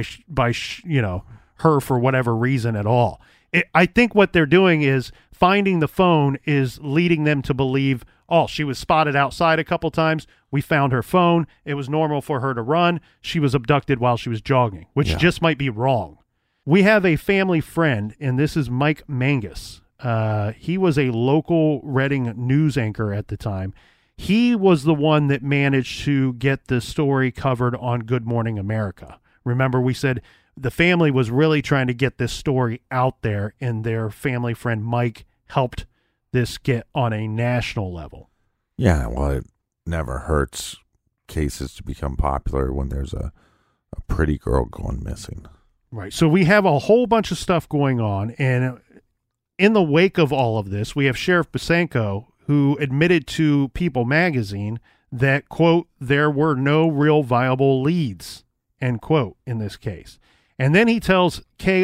her for whatever reason at all. I think what they're doing is finding the phone is leading them to believe, oh, she was spotted outside a couple times. We found her phone. It was normal for her to run. She was abducted while she was jogging, which just might be wrong. We have a family friend, and this is Mike Mangus. He was a local Reading news anchor at the time. He was the one that managed to get the story covered on Good Morning America. Remember, we said the family was really trying to get this story out there, and their family friend Mike helped this get on a national level. Yeah, well, it never hurts cases to become popular when there's a pretty girl going missing. Right. So we have a whole bunch of stuff going on, and in the wake of all of this, we have Sheriff Bosanko, who admitted to People magazine that, quote, there were no real viable leads, end quote, in this case. And then he tells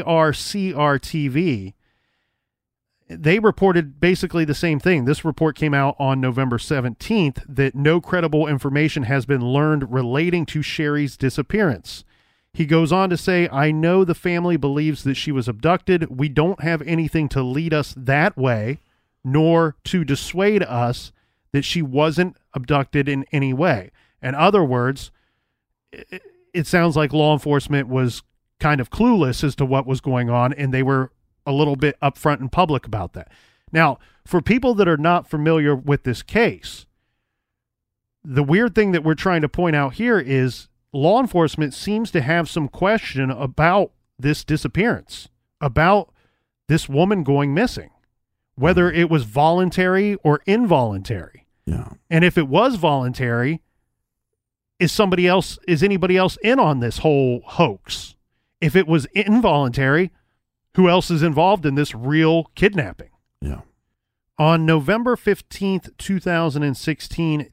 KRCR-TV, they reported basically the same thing. This report came out on November 17th, that no credible information has been learned relating to Sherry's disappearance. He goes on to say, I know the family believes that she was abducted. We don't have anything to lead us that way, nor to dissuade us that she wasn't abducted in any way. In other words, it sounds like law enforcement was kind of clueless as to what was going on, and they were a little bit upfront and public about that. Now, for people that are not familiar with this case, the weird thing that we're trying to point out here is law enforcement seems to have some question about this disappearance, about this woman going missing, whether it was voluntary or involuntary. Yeah. And if it was voluntary, is anybody else in on this whole hoax? If it was involuntary, who else is involved in this real kidnapping? Yeah. On November 15th, 2016,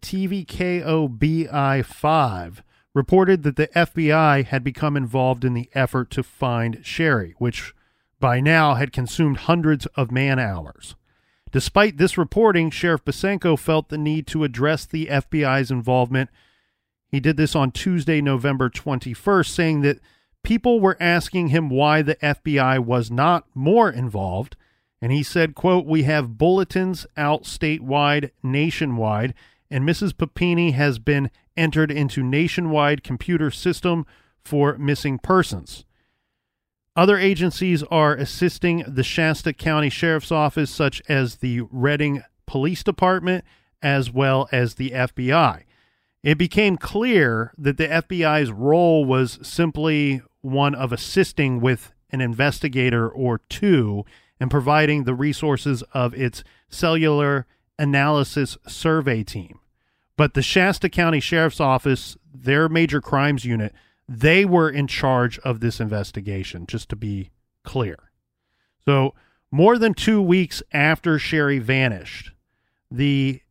TVKOBI5 reported that the FBI had become involved in the effort to find Sherry, which by now had consumed hundreds of man-hours. Despite this reporting, Sheriff Bosanko felt the need to address the FBI's involvement. He did this on Tuesday, November 21st, saying that people were asking him why the FBI was not more involved. And he said, quote, we have bulletins out statewide, nationwide, and Mrs. Papini has been entered into nationwide computer system for missing persons. Other agencies are assisting the Shasta County Sheriff's Office, such as the Redding Police Department, as well as the FBI. It became clear that the FBI's role was simply one of assisting with an investigator or two and providing the resources of its cellular analysis survey team. But the Shasta County Sheriff's Office, their major crimes unit, they were in charge of this investigation, just to be clear. So more than 2 weeks after Sherry vanished, the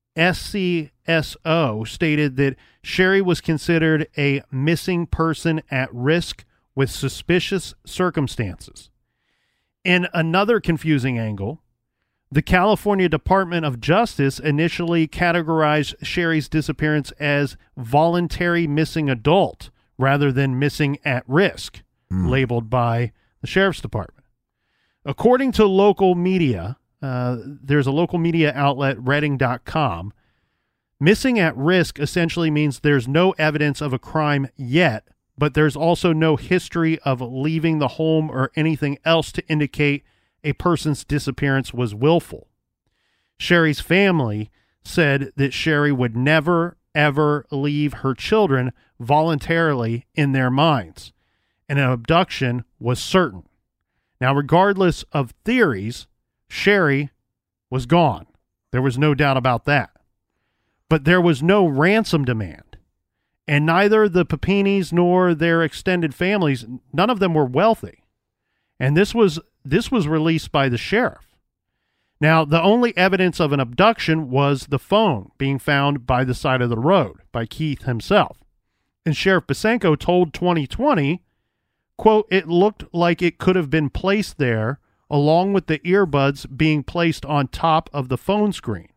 SCSO stated that Sherry was considered a missing person at risk with suspicious circumstances. In another confusing angle, the California Department of Justice initially categorized Sherry's disappearance as voluntary missing adult rather than missing at risk, labeled by the Sheriff's Department. According to local media, there's a local media outlet, Redding.com, missing at risk essentially means there's no evidence of a crime yet, but there's also no history of leaving the home or anything else to indicate a person's disappearance was willful. Sherry's family said that Sherry would never, ever leave her children voluntarily in their minds, and an abduction was certain. Now, regardless of theories, Sherry was gone. There was no doubt about that. But there was no ransom demand. And neither the Papinis nor their extended families, none of them were wealthy. And this was released by the sheriff. Now, the only evidence of an abduction was the phone being found by the side of the road by Keith himself. And Sheriff Bosanko told 2020, quote, it looked like it could have been placed there along with the earbuds being placed on top of the phone screen.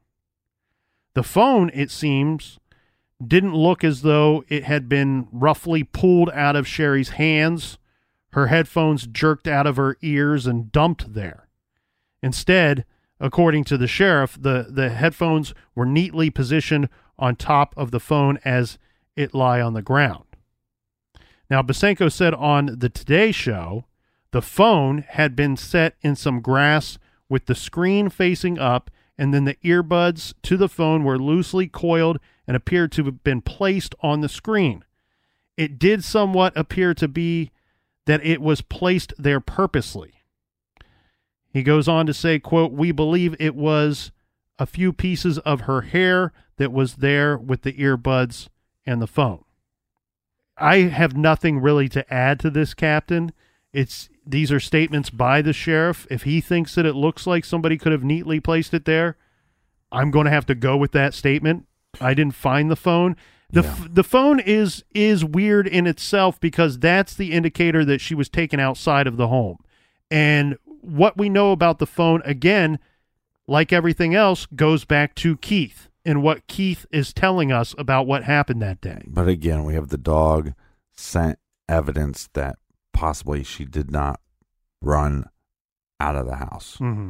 The phone, it seems, didn't look as though it had been roughly pulled out of Sherry's hands, her headphones jerked out of her ears and dumped there. Instead, according to the sheriff, the headphones were neatly positioned on top of the phone as it lay on the ground. Now, Bosanko said on the Today Show, the phone had been set in some grass with the screen facing up, and then the earbuds to the phone were loosely coiled and appeared to have been placed on the screen. It did somewhat appear to be that it was placed there purposely. He goes on to say, quote, we believe it was a few pieces of her hair that was there with the earbuds and the phone. I have nothing really to add to this, Captain. These are statements by the sheriff. If he thinks that it looks like somebody could have neatly placed it there, I'm going to have to go with that statement. I didn't find the phone. The phone is weird in itself because that's the indicator that she was taken outside of the home. And what we know about the phone, again, like everything else, goes back to Keith and what Keith is telling us about what happened that day. But again, we have the dog scent evidence that possibly she did not run out of the house. Mm-hmm.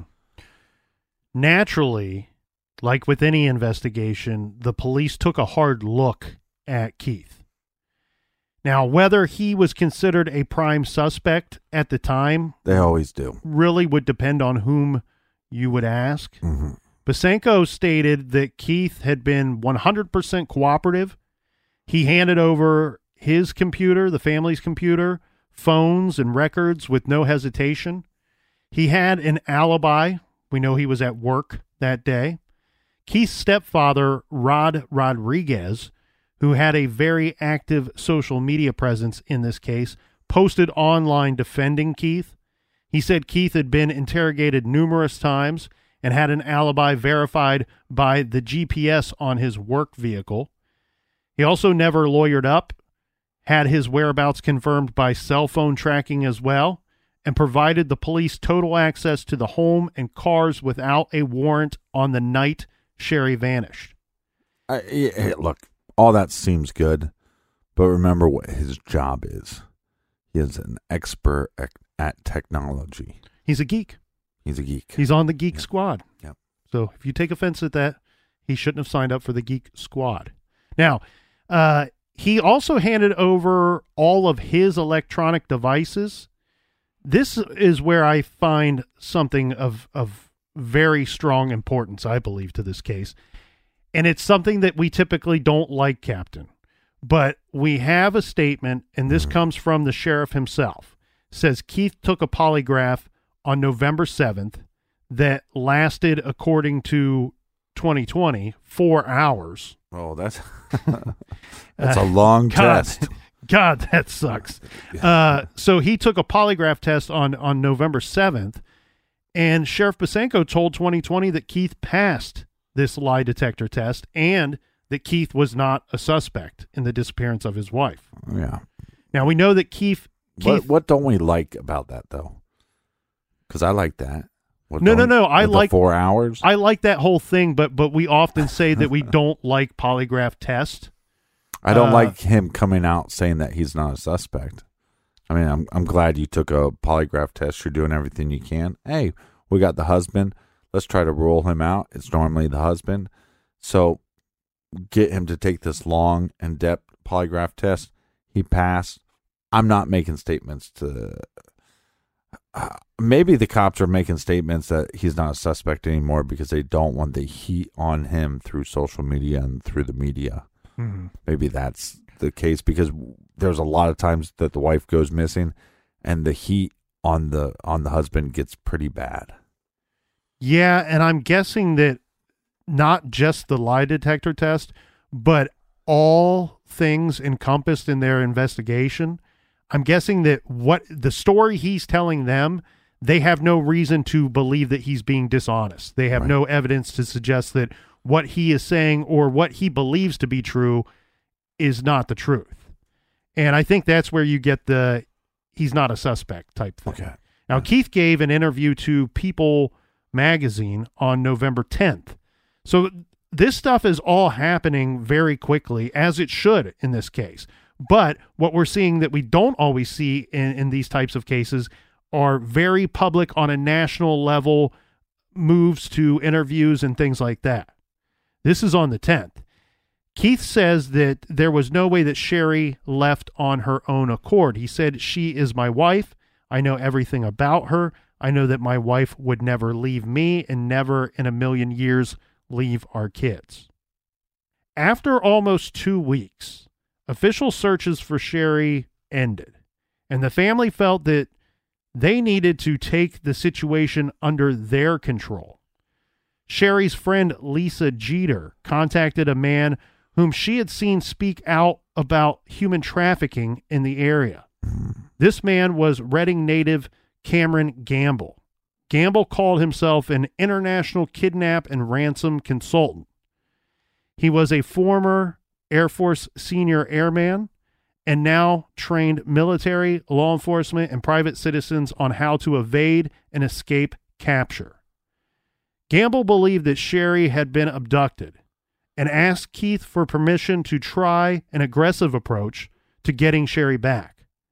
Naturally, like with any investigation, the police took a hard look at Keith. Now, whether he was considered a prime suspect at the time, They always do. really would depend on whom you would ask. Mm-hmm. Bosanko stated that Keith had been 100% cooperative. He handed over his computer, the family's computer, phones and records with no hesitation. He had an alibi. We know he was at work that day. Keith's stepfather, Rod Rodriguez, who had a very active social media presence in this case, posted online defending Keith. He said Keith had been interrogated numerous times and had an alibi verified by the GPS on his work vehicle. He also never lawyered up, had his whereabouts confirmed by cell phone tracking as well, and provided the police total access to the home and cars without a warrant on the night Sherry vanished. Look, all that seems good, but remember what his job is. He is an expert at technology. He's a geek. He's a geek. He's on the geek squad. Yep. So if you take offense at that, he shouldn't have signed up for the geek squad. Now, he also handed over all of his electronic devices. This is where I find something of very strong importance, I believe, to this case. And it's something that we typically don't like, Captain. But we have a statement, and this comes from the sheriff himself. Says Keith took a polygraph on November 7th that lasted, according to 2020, 4 hours. Oh, that's a long test. God, that sucks. So he took a polygraph test on November 7th, and Sheriff Bosanko told 2020 that Keith passed this lie detector test and that Keith was not a suspect in the disappearance of his wife. Yeah. Now, we know that Keith... What don't we like about that, though? Because I like that. No. I like 4 hours. I like that whole thing, but we often say that we don't like polygraph tests. I don't like him coming out saying that he's not a suspect. I mean, I'm glad you took a polygraph test. You're doing everything you can. Hey, we got the husband. Let's try to rule him out. It's normally the husband. So get him to take this long, in-depth polygraph test. He passed. I'm not making statements to... maybe the cops are making statements that he's not a suspect anymore because they don't want the heat on him through social media and through the media. Mm-hmm. Maybe that's the case because there's a lot of times that the wife goes missing and the heat on the husband gets pretty bad. Yeah, and I'm guessing that not just the lie detector test, but all things encompassed in their investigation. I'm guessing that what the story he's telling them, they have no reason to believe that he's being dishonest. They have no evidence to suggest that what he is saying or what he believes to be true is not the truth. And I think that's where you get the he's not a suspect type thing. Okay. Now, Keith gave an interview to People magazine on November 10th. So this stuff is all happening very quickly, as it should in this case. But what we're seeing that we don't always see in these types of cases are very public on a national level moves to interviews and things like that. This is on the 10th. Keith says that there was no way that Sherry left on her own accord. He said, "She is my wife. I know everything about her. I know that my wife would never leave me and never in a million years leave our kids." After almost 2 weeks, official searches for Sherry ended, and the family felt that they needed to take the situation under their control. Sherry's friend Lisa Jeter contacted a man whom she had seen speak out about human trafficking in the area. This man was Reading native Cameron Gamble. Gamble called himself an international kidnap and ransom consultant. He was a former Air Force senior airman and now trained military, law enforcement, and private citizens on how to evade and escape capture. Gamble believed that Sherry had been abducted and asked Keith for permission to try an aggressive approach to getting Sherry back.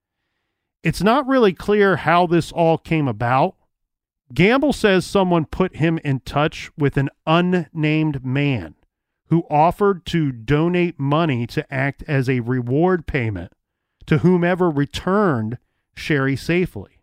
It's not really clear how this all came about. Gamble says someone put him in touch with an unnamed man who offered to donate money to act as a reward payment to whomever returned Sherry safely.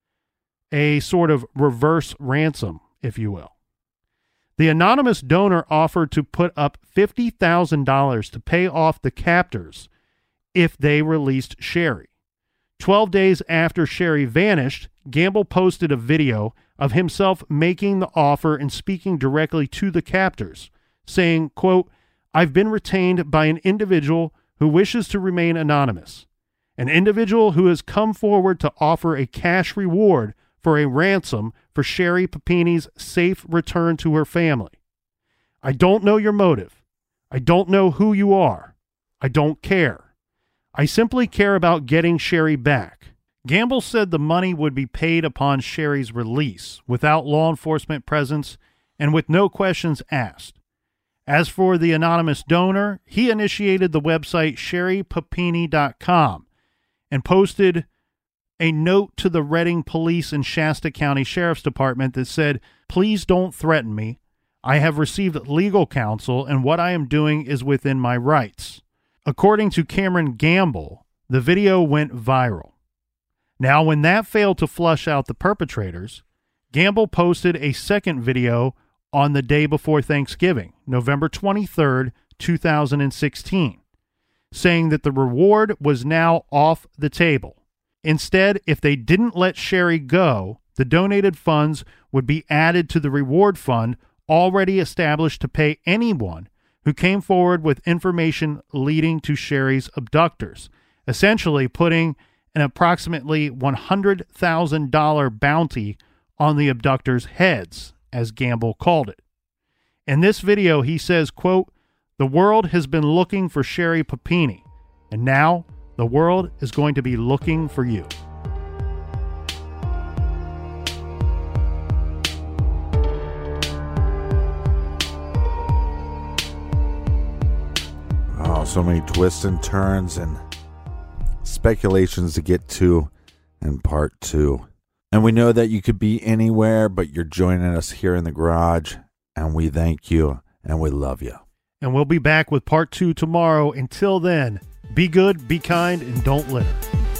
A sort of reverse ransom, if you will. The anonymous donor offered to put up $50,000 to pay off the captors if they released Sherry. 12 days after Sherry vanished, Gamble posted a video of himself making the offer and speaking directly to the captors, saying, quote, "I've been retained by an individual who wishes to remain anonymous, an individual who has come forward to offer a cash reward for a ransom for Sherry Papini's safe return to her family. I don't know your motive. I don't know who you are. I don't care. I simply care about getting Sherry back." Gamble said the money would be paid upon Sherry's release, without law enforcement presence and with no questions asked. As for the anonymous donor, he initiated the website sherrypapini.com and posted a note to the Reading Police and Shasta County Sheriff's Department that said, "Please don't threaten me. I have received legal counsel and what I am doing is within my rights." According to Cameron Gamble, the video went viral. Now, when that failed to flush out the perpetrators, Gamble posted a second video on the day before Thanksgiving, November 23rd, 2016, saying that the reward was now off the table. Instead, if they didn't let Sherry go, the donated funds would be added to the reward fund already established to pay anyone who came forward with information leading to Sherry's abductors, essentially putting an approximately $100,000 bounty on the abductors' heads, as Gamble called it. In this video, he says, quote, "The world has been looking for Sherry Papini, and now the world is going to be looking for you." Oh, so many twists and turns and speculations to get to in part 2. And we know that you could be anywhere, but you're joining us here in the garage, and we thank you and we love you. And we'll be back with part 2 tomorrow. Until then, be good, be kind, and don't litter.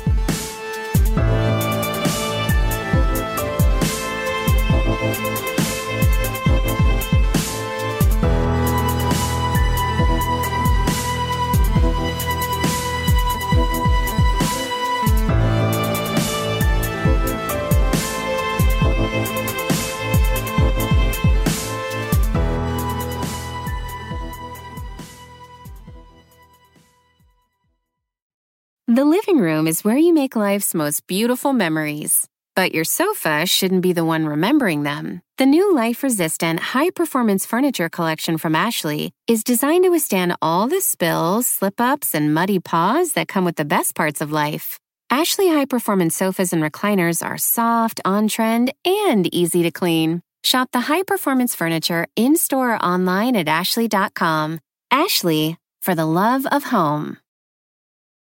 The living room is where you make life's most beautiful memories. But your sofa shouldn't be the one remembering them. The new life-resistant, high-performance furniture collection from Ashley is designed to withstand all the spills, slip-ups, and muddy paws that come with the best parts of life. Ashley high-performance sofas and recliners are soft, on-trend, and easy to clean. Shop the high-performance furniture in-store or online at ashley.com. Ashley, for the love of home.